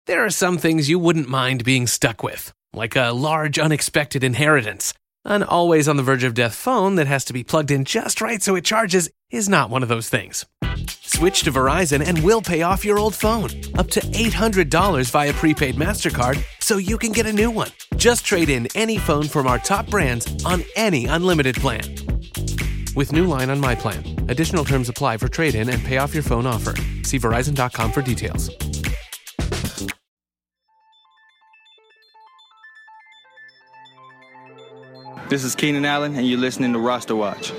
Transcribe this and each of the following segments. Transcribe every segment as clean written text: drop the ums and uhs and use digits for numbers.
There are some things you wouldn't mind being stuck with, like a large unexpected inheritance. An always on the verge of death phone that has to be plugged in just right so it charges is not one of those things. Switch to Verizon and we'll pay off your old phone, up to $800 via prepaid MasterCard, so you can get a new one. Just trade in any phone from our top brands on any unlimited plan. With new line on My Plan. Additional terms apply for trade-in and pay off your phone offer. See Verizon.com for details. This is Keenan Allen, and you're listening to Roster Watch.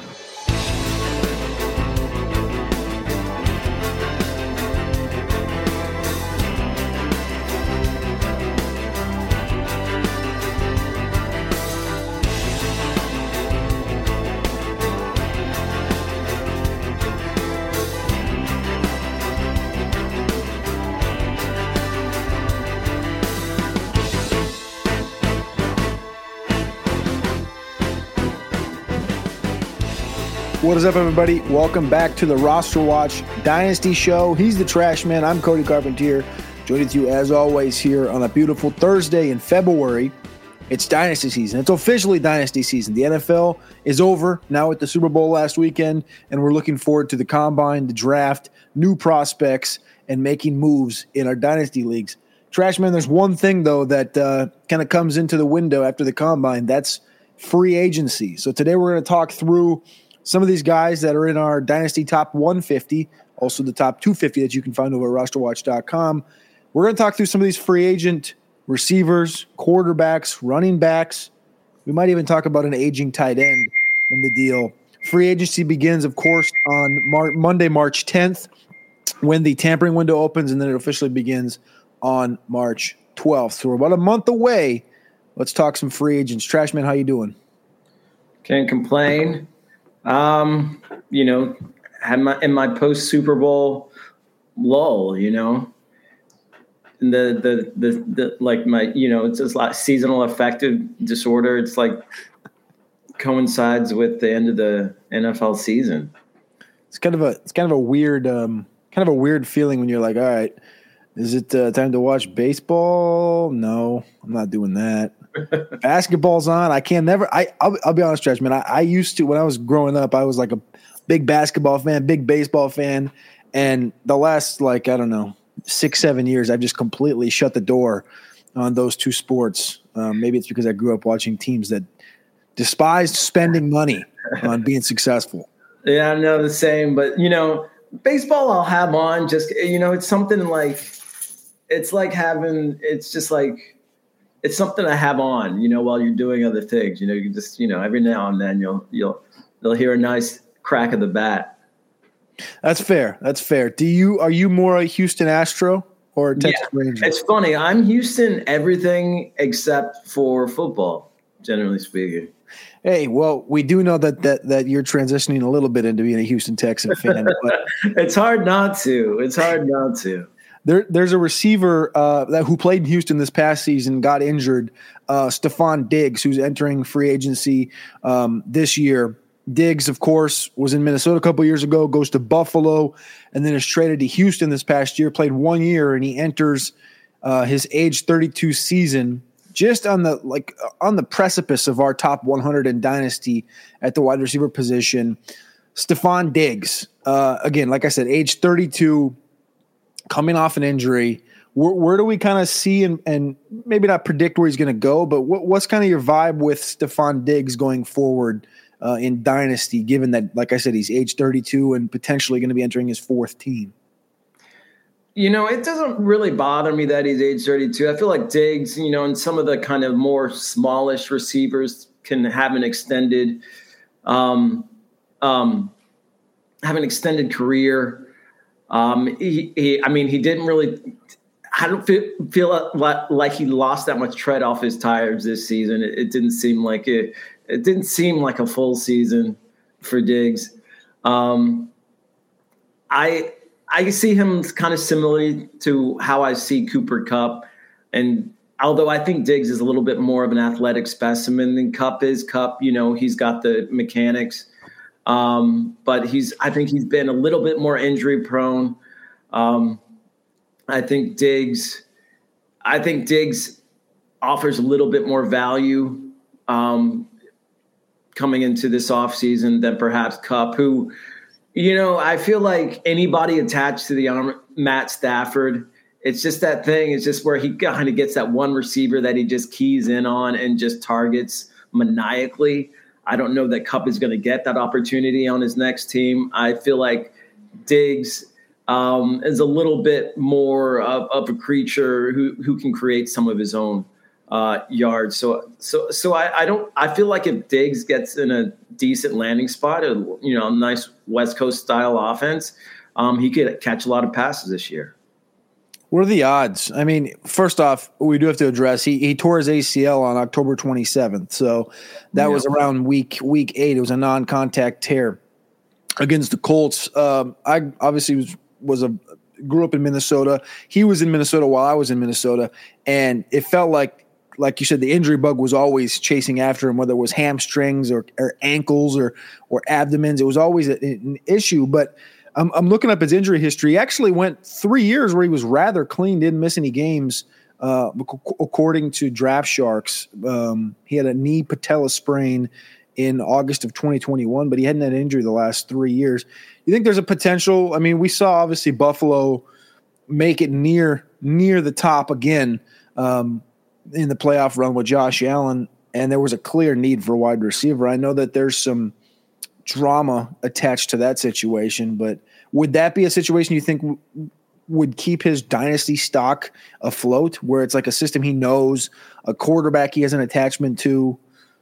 What is up, everybody? Welcome back to the Roster Watch Dynasty Show. He's the Trash Man. I'm Cody Carpentier, joining you as always here on a beautiful Thursday in February. It's Dynasty season. It's officially Dynasty season. The NFL is over now with the Super Bowl last weekend, and we're looking forward to the Combine, the draft, new prospects, and making moves in our Dynasty leagues. Trash Man, there's one thing, though, that kind of comes into the window after the Combine. That's free agency. So today we're going to talk through some of these guys that are in our Dynasty Top 150, also the Top 250 that you can find over at rosterwatch.com. We're going to talk through some of these free agent receivers, quarterbacks, running backs. We might even talk about an aging tight end in the deal. Free agency begins, of course, on Monday, March 10th, when the tampering window opens, and then it officially begins on March 12th. So we're about a month away. Let's talk some free agents. Trashman, how you doing? Can't complain. Had my post Super Bowl lull, and the like my, it's just like seasonal affective disorder. It's like coincides with the end of the NFL season. It's kind of a weird feeling when you're like, all right, is it time to watch baseball? No, I'm not doing that. Basketball's on. I'll be honest, Trash, man. I used to, when I was growing up, I was like a big basketball fan, big baseball fan. And the last, 6-7 years, I've just completely shut the door on those two sports. Maybe it's because I grew up watching teams that despised spending money on being successful. Yeah, I know the same. But, baseball I'll have on just, it's something like, it's something to have on, while you're doing other things. You can just, every now and then you'll hear a nice crack of the bat. That's fair. Are you more a Houston Astro or a Texas Ranger? It's funny. I'm Houston everything except for football, generally speaking. Hey, well, we do know that you're transitioning a little bit into being a Houston Texan fan. But It's hard not to. There's a receiver who played in Houston this past season, got injured, Stephon Diggs, who's entering free agency this year. Diggs, of course, was in Minnesota a couple years ago, goes to Buffalo, and then is traded to Houston this past year, played 1 year, and he enters his age 32 season just on the precipice of our top 100 in Dynasty at the wide receiver position. Stephon Diggs, again, like I said, age 32, coming off an injury. Where do we kind of see and maybe not predict where he's going to go, but what's kind of your vibe with Stephon Diggs going forward in Dynasty, given that, like I said, he's age 32 and potentially going to be entering his fourth team? It doesn't really bother me that he's age 32. I feel like Diggs, and some of the kind of more smallish receivers can have an extended career. He didn't really. I don't feel like he lost that much tread off his tires this season. It didn't seem like it. It didn't seem like a full season for Diggs. I see him kind of similarly to how I see Cooper Kupp, and although I think Diggs is a little bit more of an athletic specimen than Kupp is. Kupp, he's got the mechanics. But I think he's been a little bit more injury prone. I think Diggs I think Diggs offers a little bit more value coming into this offseason than perhaps Kupp, who, I feel like anybody attached to the arm, Matt Stafford, it's just that thing. It's just where he kind of gets that one receiver that he just keys in on and just targets maniacally. I don't know that Kupp is going to get that opportunity on his next team. I feel like Diggs is a little bit more of a creature who can create some of his own yards. So I feel like if Diggs gets in a decent landing spot, a nice West Coast style offense, he could catch a lot of passes this year. What are the odds? I mean, first off, we do have to address he tore his ACL on October 27th. So that was around week 8. It was a non-contact tear against the Colts. I obviously grew up in Minnesota. He was in Minnesota while I was in Minnesota, and it felt like you said, the injury bug was always chasing after him, whether it was hamstrings or ankles or abdomens. It was always an issue. But I'm looking up his injury history. He actually went 3 years where he was rather clean, didn't miss any games, according to Draft Sharks. He had a knee patella sprain in August of 2021, but he hadn't had an injury the last 3 years. You think there's a potential? I mean, we saw obviously Buffalo make it near the top again in the playoff run with Josh Allen, and there was a clear need for a wide receiver. I know that there's some drama attached to that situation, but would that be a situation you think would keep his dynasty stock afloat, where it's like a system he knows, a quarterback he has an attachment to?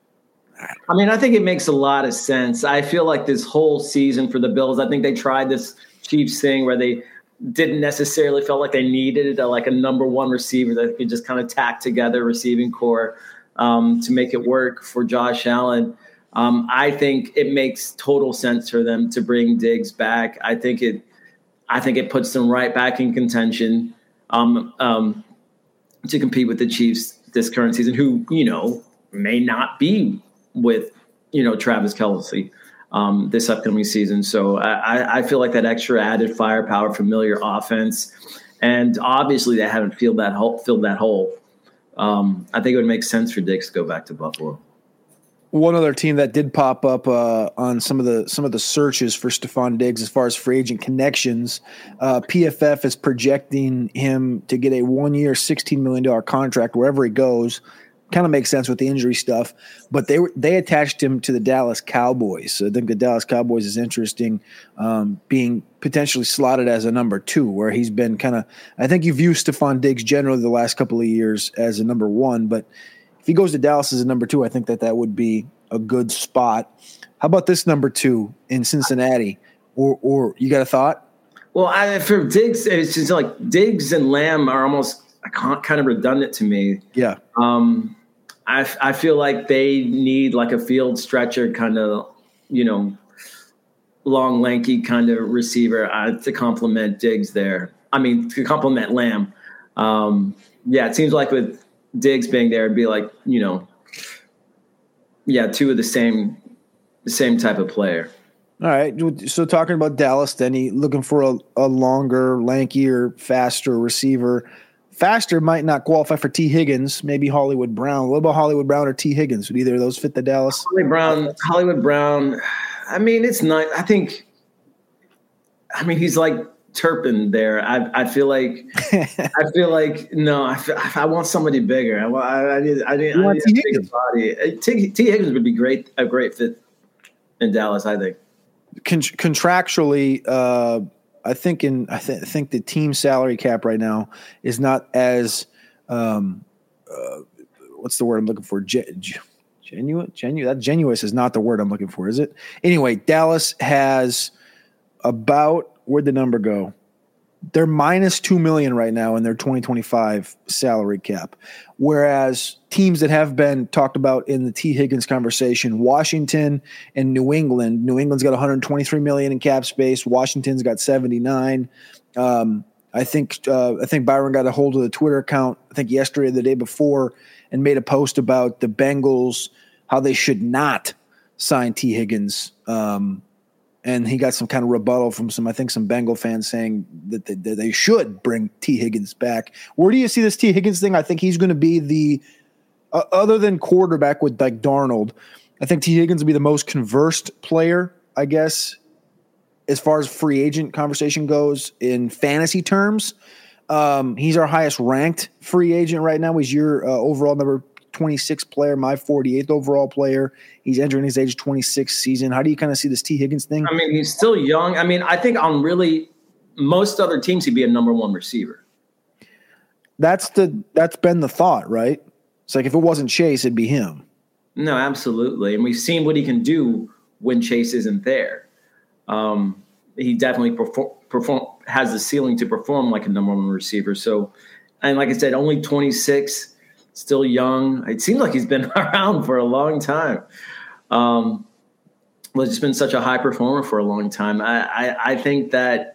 I mean, I think it makes a lot of sense. I feel like this whole season for the Bills, I think they tried this Chiefs thing where they didn't necessarily feel like they needed a number one receiver that could just kind of tack together receiving core to make it work for Josh Allen. I think it makes total sense for them to bring Diggs back. I think it puts them right back in contention to compete with the Chiefs this current season, who may not be with Travis Kelce this upcoming season. So I feel like that extra added firepower, familiar offense, and obviously they haven't filled that hole. I think it would make sense for Diggs to go back to Buffalo. One other team that did pop up on some of the searches for Stephon Diggs as far as free agent connections, PFF is projecting him to get a 1-year, $16 million contract wherever he goes. Kind of makes sense with the injury stuff, but they attached him to the Dallas Cowboys. So I think the Dallas Cowboys is interesting, being potentially slotted as a number 2, where he's been kind of. I think you've used Stephon Diggs generally the last couple of years as a number 1, but if he goes to Dallas as a number 2, I think that would be a good spot. How about this number 2 in Cincinnati? Or you got a thought? Well, for Diggs, it's just like Diggs and Lamb are almost kind of redundant to me. Yeah. I feel like they need like a field stretcher kind of, long, lanky kind of receiver to complement Diggs there. I mean, to complement Lamb. It seems like with Diggs being there, it'd be like, 2 of the same type of player. All right. So talking about Dallas, then he looking for a longer, lankier, faster receiver. Faster might not qualify for T. Higgins, maybe Hollywood Brown. What about Hollywood Brown or T. Higgins? Would either of those fit the Dallas? Hollywood Brown. I mean, it's not. He's like Turpin there. I feel like no. I want somebody bigger. I need a big body. T. Higgins would be a great fit in Dallas, I think. Contractually, I think the team salary cap right now is not as what's the word I'm looking for? Genuous is not the word I'm looking for, is it? Anyway, Dallas has about, where'd the number go? They're minus $2 million right now in their 2025 salary cap, whereas teams that have been talked about in the T. Higgins conversation, Washington and New England. New England's got $123 million in cap space. Washington's got $79. I think Byron got a hold of the Twitter account, I think yesterday or the day before, and made a post about the Bengals, how they should not sign T. Higgins And he got some kind of rebuttal from some Bengal fans saying that they should bring T. Higgins back. Where do you see this T. Higgins thing? I think he's going to be the other than quarterback with like Darnold, I think T. Higgins will be the most conversed player, I guess, as far as free agent conversation goes in fantasy terms. He's our highest ranked free agent right now. He's your overall number 26 player, my 48th overall player. He's entering his age 26 season. How do you kind of see this T. Higgins thing? I mean, he's still young. I mean, I think on really most other teams, he'd be a number one receiver. That's been the thought, right? It's like if it wasn't Chase, it'd be him. No, absolutely. And we've seen what he can do when Chase isn't there. He definitely has the ceiling to perform like a number one receiver. So, and like I said, only 26, still young. It seems like he's been around for a long time. Well, just been such a high performer for a long time. I think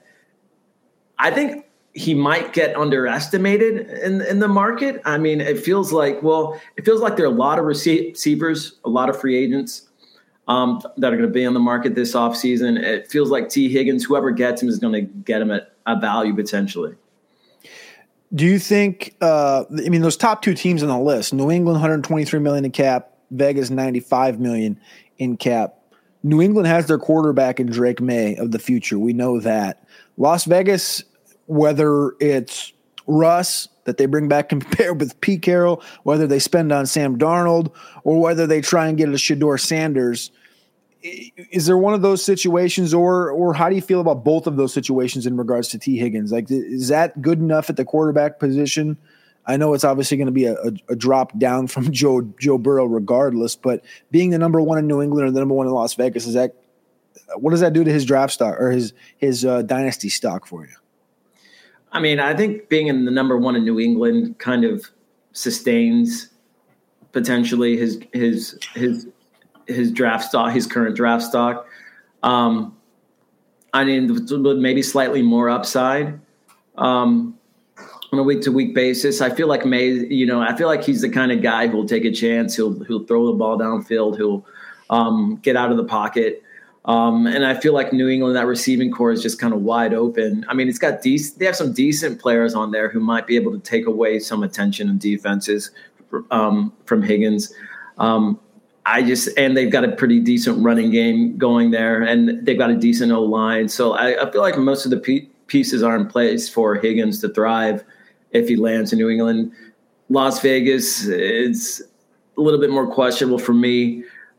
he might get underestimated in the market. I mean, it feels like there are a lot of receivers, a lot of free agents that are going to be on the market this offseason. It feels like T. Higgins, whoever gets him, is going to get him at a value potentially. Do you think those top two teams on the list, New England $123 million in cap, Vegas $95 million in cap. New England has their quarterback in Drake May of the future. We know that. Las Vegas, whether it's Russ that they bring back compared with Pete Carroll, whether they spend on Sam Darnold, or whether they try and get a Shedeur Sanders, is there one of those situations, or how do you feel about both of those situations in regards to T. Higgins? Like, is that good enough at the quarterback position? I know it's obviously going to be a drop down from Joe Burrow regardless, but being the number one in New England or the number one in Las Vegas, what does that do to his draft stock or his dynasty stock for you? I mean, I think being in the number one in New England kind of sustains potentially his draft stock, his current draft stock. I mean, maybe slightly more upside on a week-to-week basis. I feel like I feel like he's the kind of guy who'll take a chance. He'll throw the ball downfield. He'll get out of the pocket. And I feel like New England, that receiving core is just kind of wide open. I mean, they have some decent players on there who might be able to take away some attention and defenses from Higgins. And they've got a pretty decent running game going there, and they've got a decent O-line. So I feel like most of the pieces are in place for Higgins to thrive if he lands in New England. Las Vegas, it's a little bit more questionable for me.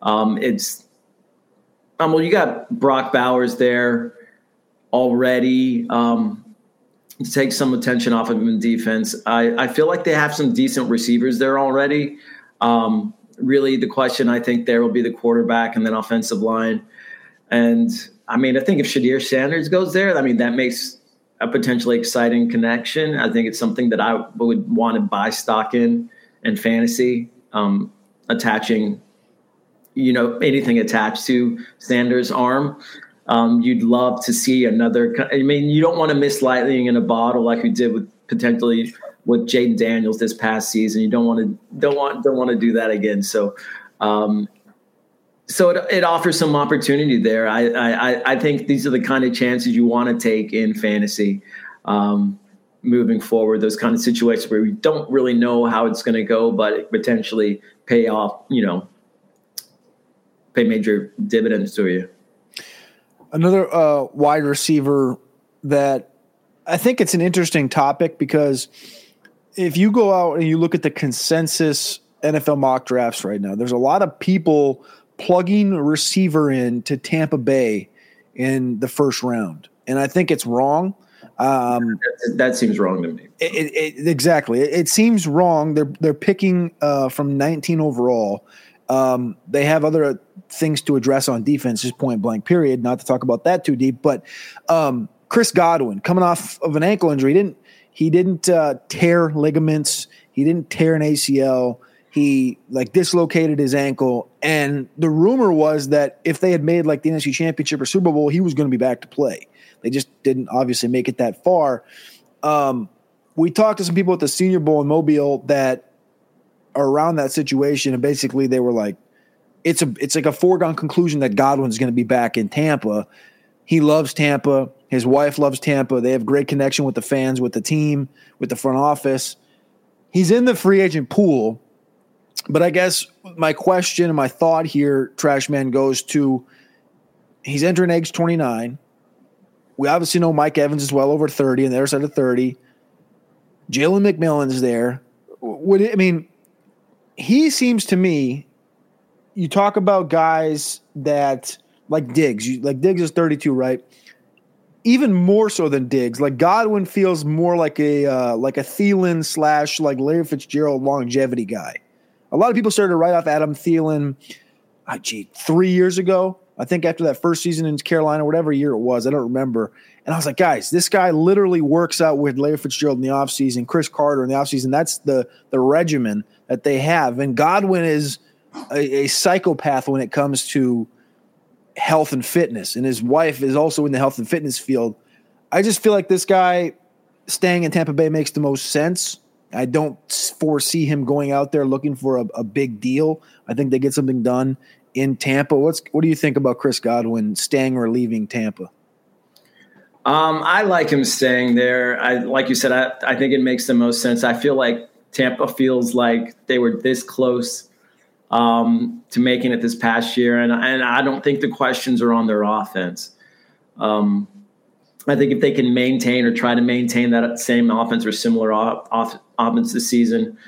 You got Brock Bowers there already to take some attention off of him in defense. I feel like they have some decent receivers there already. Really, the question I think there will be the quarterback and then offensive line. And I mean, I think if Shedeur Sanders goes there, I mean, that makes a potentially exciting connection. I think it's something that I would want to buy stock in fantasy, attaching anything attached to Sanders' arm. You'd love to see another. I mean, you don't want to miss lightning in a bottle like we did with Jaden Daniels this past season. You don't want to do that again. So it offers some opportunity there. I think these are the kind of chances you want to take in fantasy moving forward. Those kind of situations where we don't really know how it's going to go, but it potentially pay off. Pay major dividends to you. Another wide receiver that I think it's an interesting topic, because if you go out and you look at the consensus NFL mock drafts right now, there's a lot of people plugging a receiver in to Tampa Bay in the first round. And I think it's wrong. That seems wrong to me. Exactly. It seems wrong. They're picking from 19 overall. They have other things to address on defense, just point blank period, not to talk about that too deep, but Chris Godwin coming off of an ankle injury. He didn't tear ligaments. He didn't tear an ACL. He dislocated his ankle. And the rumor was that if they had made the NFC Championship or Super Bowl, he was going to be back to play. They just didn't obviously make it that far. We talked to some people at the Senior Bowl in Mobile that are around that situation, and basically they were like, it's like a foregone conclusion that Godwin's going to be back in Tampa. He loves Tampa. His wife loves Tampa. They have great connection with the fans, with the team, with the front office. He's in the free agent pool. But I guess my question and my thought here, Trash Man, goes to he's entering age 29. We obviously know Mike Evans is well over 30 and the other side of 30. Jalen McMillan's there. He seems to me, you talk about guys that like Diggs. Diggs is 32, right? Even more so than Diggs. Like Godwin feels more like a Thielen / like Larry Fitzgerald longevity guy. A lot of people started to write off Adam Thielen, 3 years ago. I think after that first season in Carolina, whatever year it was, I don't remember. And I was like, guys, this guy literally works out with Larry Fitzgerald in the offseason, Chris Carter in the offseason. That's the regimen that they have. And Godwin is a psychopath when it comes to health and fitness. And his wife is also in the health and fitness field. I just feel like this guy staying in Tampa Bay makes the most sense. I don't foresee him going out there looking for a big deal. I think they get something done in Tampa. What do you think about Chris Godwin staying or leaving Tampa? I like him staying there. Like you said, I think it makes the most sense. I feel like Tampa feels like they were this close to making it this past year, and I don't think the questions are on their offense. I think if they can maintain or try to maintain that same offense or similar offense this season,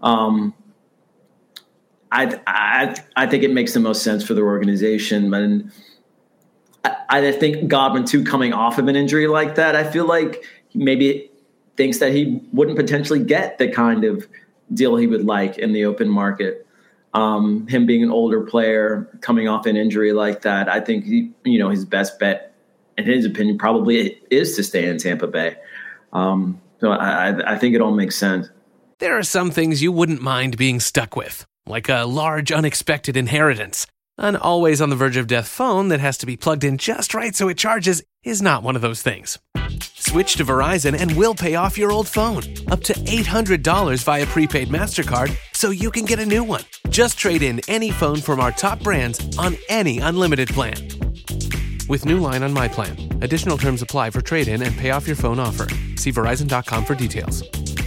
I think it makes the most sense for their organization. And I think Godwin, too, coming off of an injury like that, I feel like maybe thinks that he wouldn't potentially get the kind of deal he would like in the open market. Him being an older player coming off an injury like that, I think his best bet, in his opinion, probably is to stay in Tampa Bay. So I think it all makes sense. There are some things you wouldn't mind being stuck with, like a large unexpected inheritance. An always on the verge of death phone that has to be plugged in just right so it charges is not one of those things. Switch to Verizon and we'll pay off your old phone. Up to $800 via prepaid MasterCard so you can get a new one. Just trade in any phone from our top brands on any unlimited plan. With new line on My Plan. Additional terms apply for trade-in and pay off your phone offer. See Verizon.com for details.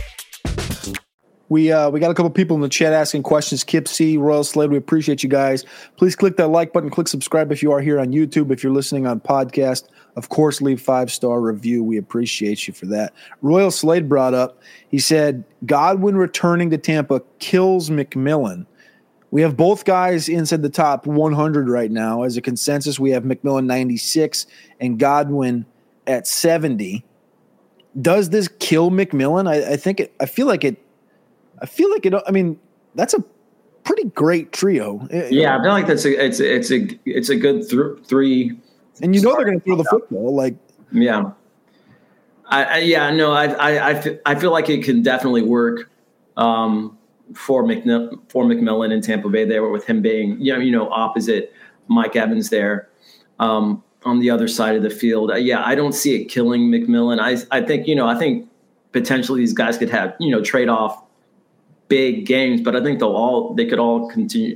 We got a couple people in the chat asking questions. Kip C, Royal Slade, we appreciate you guys. Please click that like button, click subscribe if you are here on YouTube. If you're listening on podcast, of course, leave 5-star review. We appreciate you for that. Royal Slade brought up, he said, Godwin returning to Tampa kills McMillan. We have both guys inside the top 100 right now. As a consensus, we have McMillan 96 and Godwin at 70. Does this kill McMillan? I feel like it. I mean, that's a pretty great trio. Yeah, I feel like it's a good three. And they're going to throw the football. Like, yeah, I feel like it can definitely work for McMillan in Tampa Bay there, with him being opposite Mike Evans there on the other side of the field. I don't see it killing McMillan. I think potentially these guys could have trade off big games, but I think they could all continue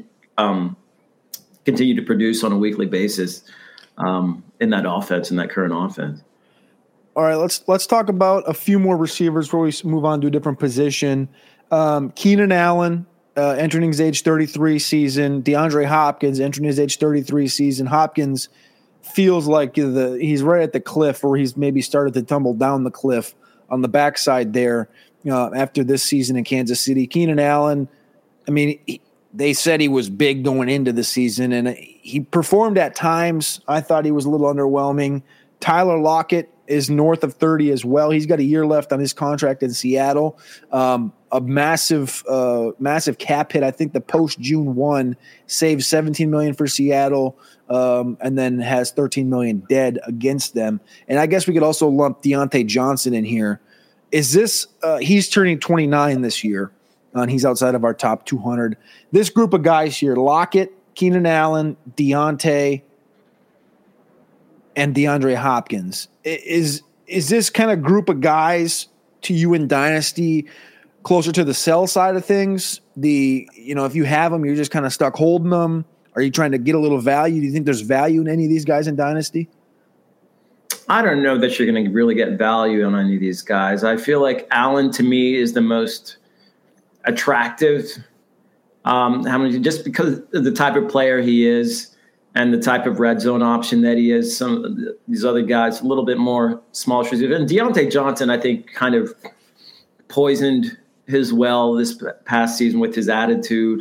to produce on a weekly basis in that offense, in that current offense. All right, let's talk about a few more receivers before we move on to a different position. Keenan Allen entering his age 33 season. DeAndre Hopkins entering his age 33 season. Hopkins feels like he's right at the cliff, or he's maybe started to tumble down the cliff on the backside there. After this season in Kansas City. Keenan Allen, they said he was big going into the season, and he performed at times. I thought he was a little underwhelming. Tyler Lockett is north of 30 as well. He's got a year left on his contract in Seattle. A massive cap hit. I think the post-June 1 saved $17 million for Seattle, and then has $13 million dead against them. And I guess we could also lump Deontay Johnson in here. Is this he's turning 29 this year, and he's outside of our top 200. This group of guys here, Lockett, Keenan Allen, Deontay, and DeAndre Hopkins. Is this kind of group of guys to you in Dynasty closer to the sell side of things? If you have them, you're just kind of stuck holding them. Are you trying to get a little value? Do you think there's value in any of these guys in Dynasty? I don't know that you're going to really get value on any of these guys. I feel like Allen, to me, is the most attractive. Just because of the type of player he is and the type of red zone option that he is. Some of these other guys, a little bit more small shoes. And Deontay Johnson, I think, kind of poisoned his well this past season with his attitude.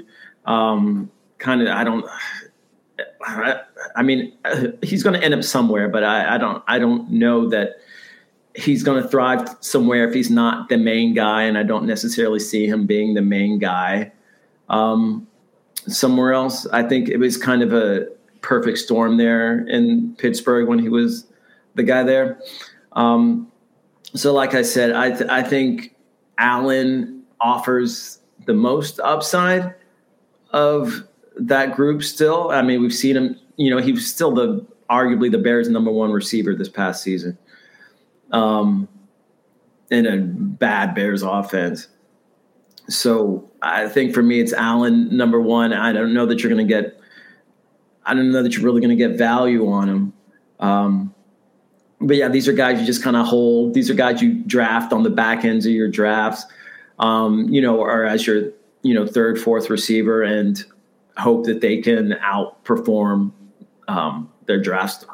He's going to end up somewhere, but I don't know that he's going to thrive somewhere if he's not the main guy, and I don't necessarily see him being the main guy somewhere else. I think it was kind of a perfect storm there in Pittsburgh when he was the guy there. So like I said, I think Allen offers the most upside of that group still. I mean, we've seen him, he was still arguably the Bears' number one receiver this past season in a bad Bears offense. So I think for me, it's Allen number one. I don't know that you're really going to get value on him. But yeah, these are guys you just kind of hold. These are guys you draft on the back ends of your drafts, or as your, third, fourth receiver, and hope that they can outperform their drafts.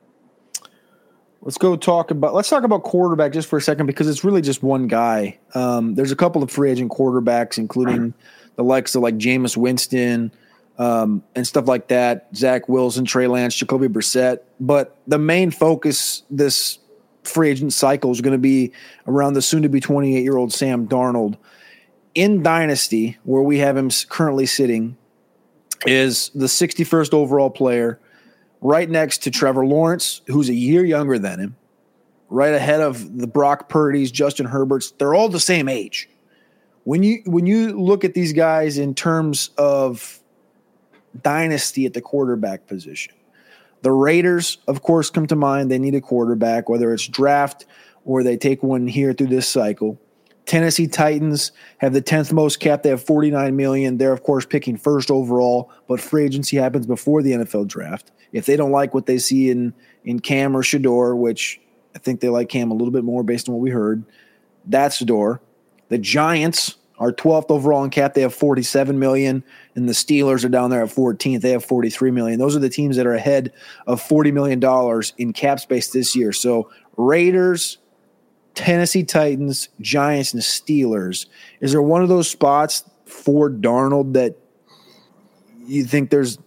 Let's talk about quarterback just for a second, because it's really just one guy. There's a couple of free agent quarterbacks, including the likes of like Jameis Winston and stuff like that, Zach Wilson, Trey Lance, Jacoby Brissett. But the main focus this free agent cycle is going to be around the soon-to-be 28-year-old Sam Darnold. In Dynasty, where we have him currently sitting, is the 61st overall player, right next to Trevor Lawrence, who's a year younger than him, right ahead of the Brock Purdy's, Justin Herbert's. They're all the same age. When you look at these guys in terms of dynasty at the quarterback position, the Raiders, of course, come to mind. They need a quarterback, whether it's draft or they take one here through this cycle. Tennessee Titans have the 10th most cap. They have $49 million. They're, of course, picking first overall, but free agency happens before the NFL draft. If they don't like what they see in Cam or Shador, which I think they like Cam a little bit more based on what we heard, that's the door. The Giants are 12th overall in cap. They have $47 million, and the Steelers are down there at 14th. They have $43 million. Those are the teams that are ahead of $40 million in cap space this year. So Raiders, Tennessee Titans, Giants, and Steelers. Is there one of those spots for Darnold that you think there's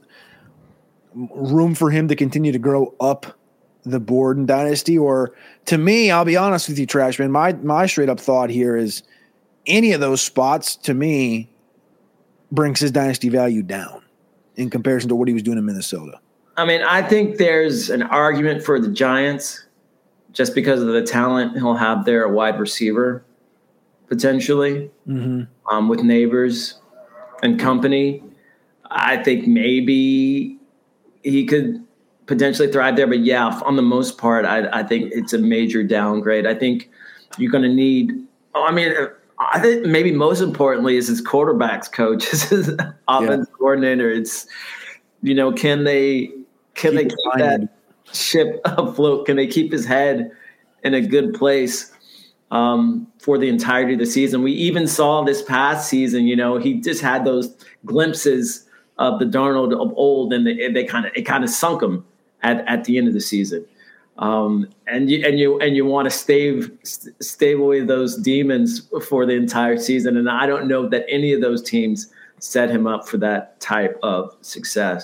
room for him to continue to grow up the board in Dynasty? Or, to me, I'll be honest with you, Trashman, my straight-up thought here is any of those spots, to me, brings his Dynasty value down in comparison to what he was doing in Minnesota. I mean, I think there's an argument for the Giants just because of the talent he'll have there at wide receiver, potentially, with Neighbors and company. I think maybe he could potentially thrive there. But, yeah, on the most part, I think it's a major downgrade. I think you're going to need – I think maybe most importantly is his quarterbacks coach, his offense coordinator. It's, can they keep that ship afloat? Can they keep his head in a good place for the entirety of the season? We even saw this past season, he just had those glimpses of the Darnold of old, and it kind of sunk him at the end of the season. And you want to stay away those demons for the entire season. And I don't know that any of those teams set him up for that type of success.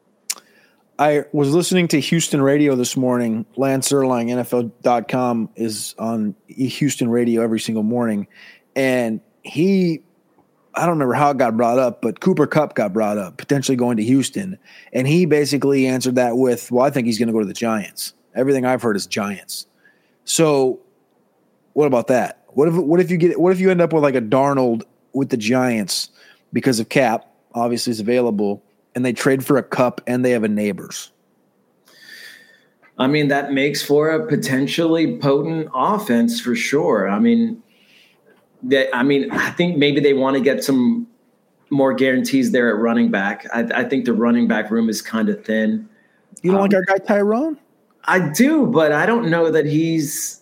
I was listening to Houston radio this morning. Lance Erlang, NFL.com, is on Houston radio every single morning. And I don't remember how it got brought up, but Cooper Kupp got brought up, potentially going to Houston. And he basically answered that with, well, I think he's going to go to the Giants. Everything I've heard is Giants. So what about that? What if you end up with like a Darnold with the Giants because of cap, obviously is available, and they trade for a Kupp and they have a Neighbors? I mean, that makes for a potentially potent offense for sure. I think maybe they want to get some more guarantees there at running back. I think the running back room is kind of thin. You don't like our guy Tyrone? I do, but I don't know that he's.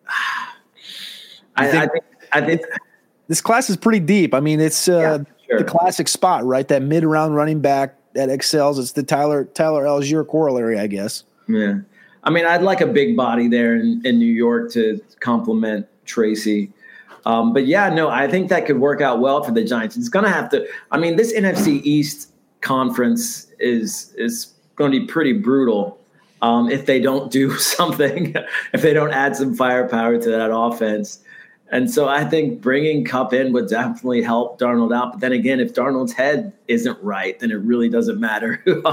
I think this class is pretty deep. I mean, it's the classic spot, right? That mid-round running back that excels. It's the Tyler Algier corollary, I guess. Yeah. I mean, I'd like a big body there in New York to complement Tracy. But yeah, no, I think that could work out well for the Giants. It's going to have to. I mean, this NFC East conference is going to be pretty brutal if they don't do something, if they don't add some firepower to that offense. And so I think bringing Kupp in would definitely help Darnold out. But then again, if Darnold's head isn't right, then it really doesn't matter who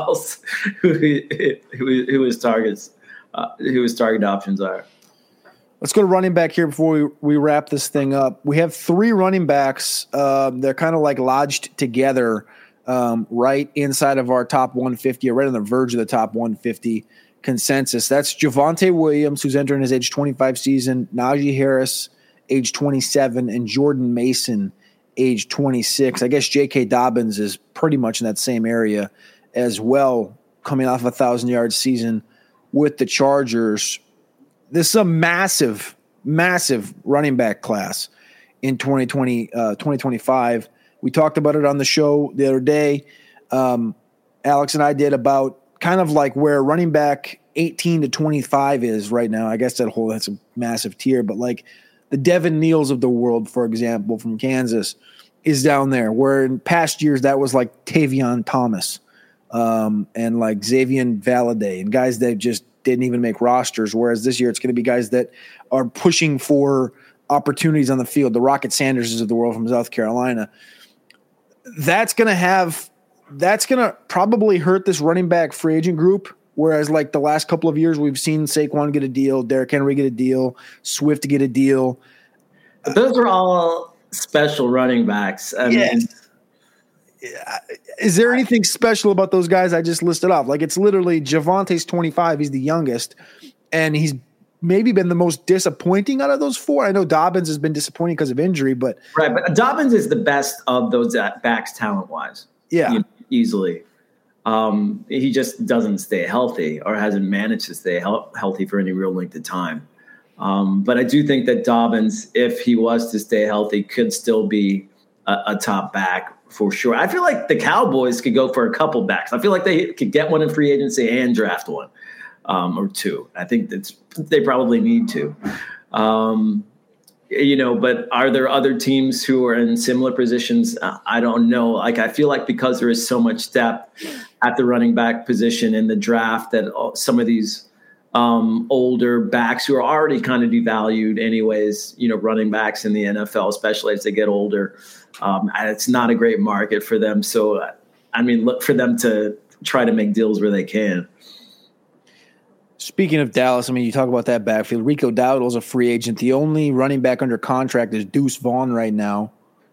his target options are. Let's go to running back here before we wrap this thing up. We have 3 running backs. They're kind of like lodged together right inside of our top 150, or right on the verge of the top 150 consensus. That's Javonte Williams, who's entering his age 25 season, Najee Harris, age 27, and Jordan Mason, age 26. I guess J.K. Dobbins is pretty much in that same area as well, coming off a 1,000-yard season with the Chargers. This is a massive, massive running back class in 2025. We talked about it on the show the other day. Alex and I did about kind of like where running back 18 to 25 is right now. I guess that's a massive tier, but like the Devin Neals of the world, for example, from Kansas, is down there, where in past years that was like Tavion Thomas and like Xavier Valladay and guys that just didn't even make rosters, whereas this year it's going to be guys that are pushing for opportunities on the field, the Rocket Sanderses of the world from South Carolina. That's going to probably hurt this running back free agent group. Whereas like the last couple of years, we've seen Saquon get a deal, Derrick Henry get a deal, Swift get a deal. But those are all special running backs. I mean, is there anything special about those guys I just listed off? Like, it's literally Javonte's 25. He's the youngest, and he's maybe been the most disappointing out of those 4. I know Dobbins has been disappointing because of injury, but right. But Dobbins is the best of those backs talent-wise. Yeah, easily. He just doesn't stay healthy, or hasn't managed to stay healthy for any real length of time. But I do think that Dobbins, if he was to stay healthy, could still be a top back for sure. I feel like the Cowboys could go for a couple backs. I feel like they could get one in free agency and draft one or 2. I think they probably need to. But are there other teams who are in similar positions? I don't know. Like, I feel like because there is so much depth at the running back position in the draft, that some of these older backs who are already kind of devalued anyways, running backs in the NFL, especially as they get older, it's not a great market for them. So, I mean, look for them to try to make deals where they can. Speaking of Dallas, I mean, you talk about that backfield. Rico Dowdle's a free agent. The only running back under contract is Deuce Vaughn right now.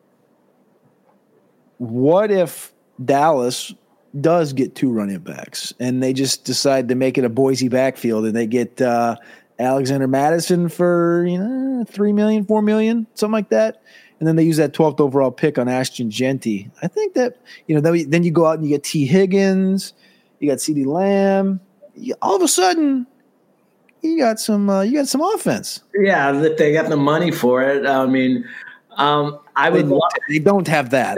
What if Dallas does get 2 running backs and they just decide to make it a Boise backfield, and they get Alexander Madison for $3 million, $4 million, something like that, and then they use that 12th overall pick on Ashton Genty? I think that then you go out and you get T. Higgins, you got CeeDee Lamb. All of a sudden, you got some offense. Yeah, if they got the money for it. I mean, They don't have that.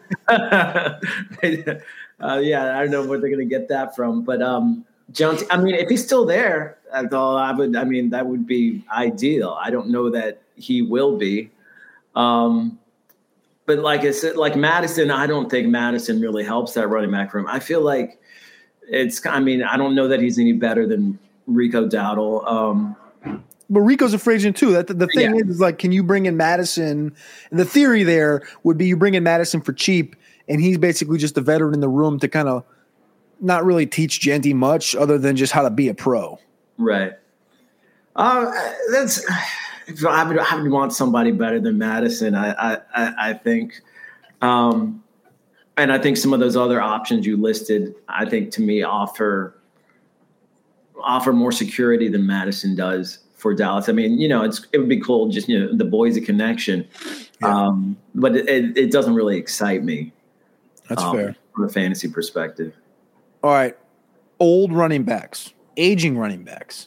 Yeah, I don't know where they're going to get that from. But Jones, I mean, if he's still there, that would be ideal. I don't know that he will be. But like I said, like Madison, I don't think Madison really helps that running back room. I feel like I don't know that he's any better than Rico Dowdle. But Rico's a free agent too. The thing is like, can you bring in Madison? And the theory there would be you bring in Madison for cheap, and he's basically just a veteran in the room to kind of not really teach Genty much other than just how to be a pro. Right. I would want somebody better than Madison. I think. And I think some of those other options you listed, I think to me offer more security than Madison does for Dallas. I mean, it would be cool, just, the Boise connection. Yeah. But it doesn't really excite me. That's fair. From a fantasy perspective. All right. Old running backs. aging running backs.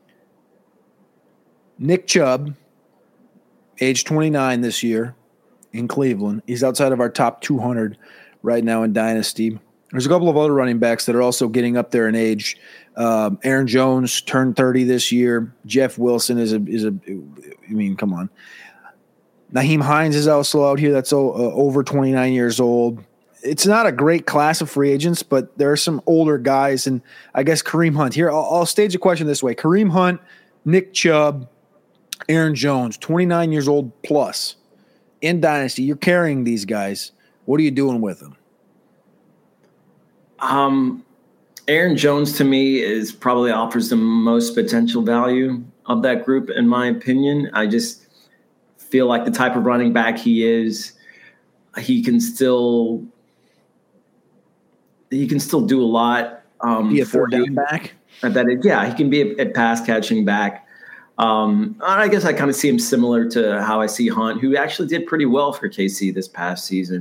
Nick Chubb, age 29 this year in Cleveland. He's outside of our top 200 right now in Dynasty. There's a couple of other running backs that are also getting up there in age. Aaron Jones turned 30 this year. Jeff Wilson is come on. Nyheim Hines is also out here. That's over 29 years old. It's not a great class of free agents, but there are some older guys, and I guess Kareem Hunt. Here, I'll stage a question this way. Kareem Hunt, Nick Chubb, Aaron Jones, 29 years old plus. In Dynasty, you're carrying these guys. What are you doing with them? Aaron Jones, to me, probably offers the most potential value of that group, in my opinion. I just feel like the type of running back he is, he can still do a lot. Be a third down back? He can be a pass catching back. I guess I kind of see him similar to how I see Hunt, who actually did pretty well for KC this past season.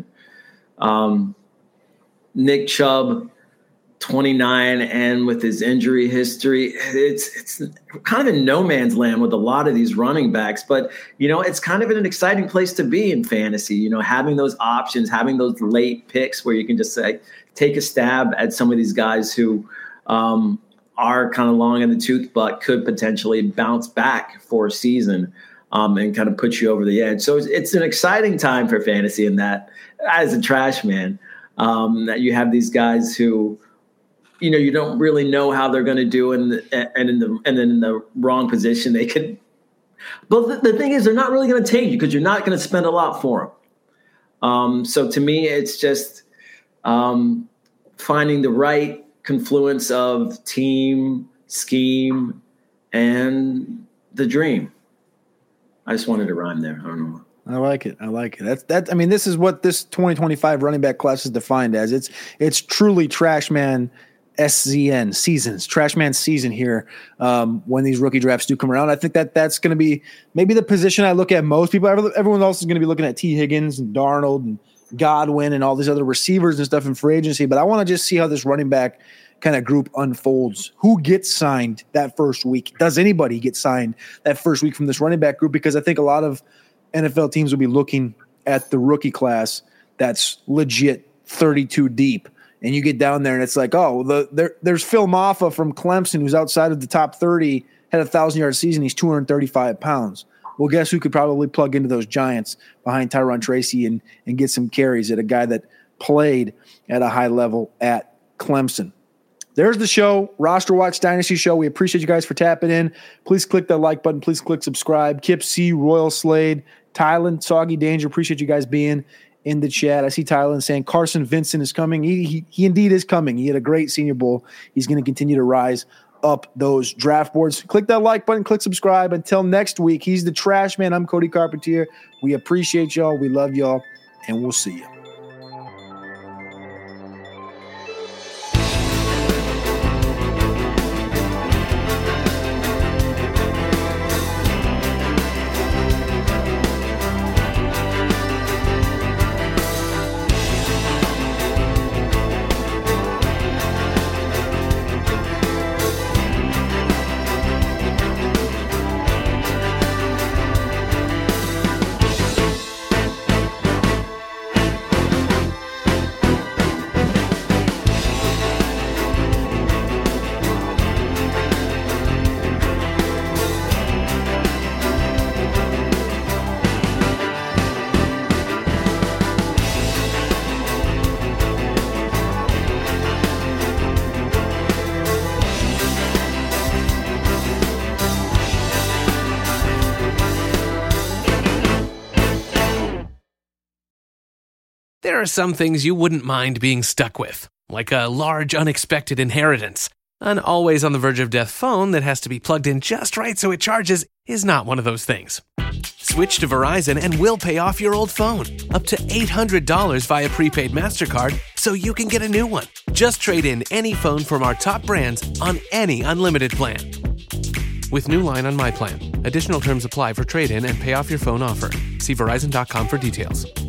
Nick Chubb, 29, and with his injury history, it's kind of in no man's land with a lot of these running backs. But, it's kind of an exciting place to be in fantasy, having those options, having those late picks where you can just take a stab at some of these guys who are kind of long in the tooth, but could potentially bounce back for a season and kind of put you over the edge. So it's an exciting time for fantasy in that, as a trash man, that you have these guys who, you don't really know how they're going to do, and then in the wrong position they could. But the thing is, they're not really going to take you because you're not going to spend a lot for them. So to me, it's just finding the right confluence of team, scheme, and the dream. I just wanted to rhyme there. I don't know. I like it. This is what this 2025 running back class is defined as. It's truly trash man SZN seasons, trash man season here when these rookie drafts do come around. I think that's going to be maybe the position I look at most people. Everyone else is going to be looking at T. Higgins and Darnold and Godwin and all these other receivers and stuff in free agency. But I want to just see how this running back kind of group unfolds. Who gets signed that first week? Does anybody get signed that first week from this running back group? Because I think a lot of NFL teams will be looking at the rookie class that's legit 32 deep. And you get down there and it's like, there's Phil Maffa from Clemson who's outside of the top 30, had a 1,000-yard season. He's 235 pounds. Well, guess who could probably plug into those Giants behind Tyron Tracy and get some carries at a guy that played at a high level at Clemson. There's the show, Roster Watch Dynasty Show. We appreciate you guys for tapping in. Please click that like button. Please click subscribe. Kip C, Royal Slade, Tylen, Soggy Danger. Appreciate you guys being in the chat. I see Tylen saying Carson Vincent is coming. He indeed is coming. He had a great Senior Bowl. He's going to continue to rise up those draft boards. Click that like button. Click subscribe. Until next week, he's the Trash Man. I'm Cody Carpentier. We appreciate y'all. We love y'all. And we'll see you. There are some things you wouldn't mind being stuck with, like a large unexpected inheritance. An always on the verge of death phone that has to be plugged in just right so it charges is not one of those things. Switch to Verizon and we'll pay off your old phone, up to $800 via prepaid MasterCard, so you can get a new one. Just trade in any phone from our top brands on any unlimited plan. With new line on My Plan. Additional terms apply for trade-in and pay off your phone offer. See Verizon.com for details.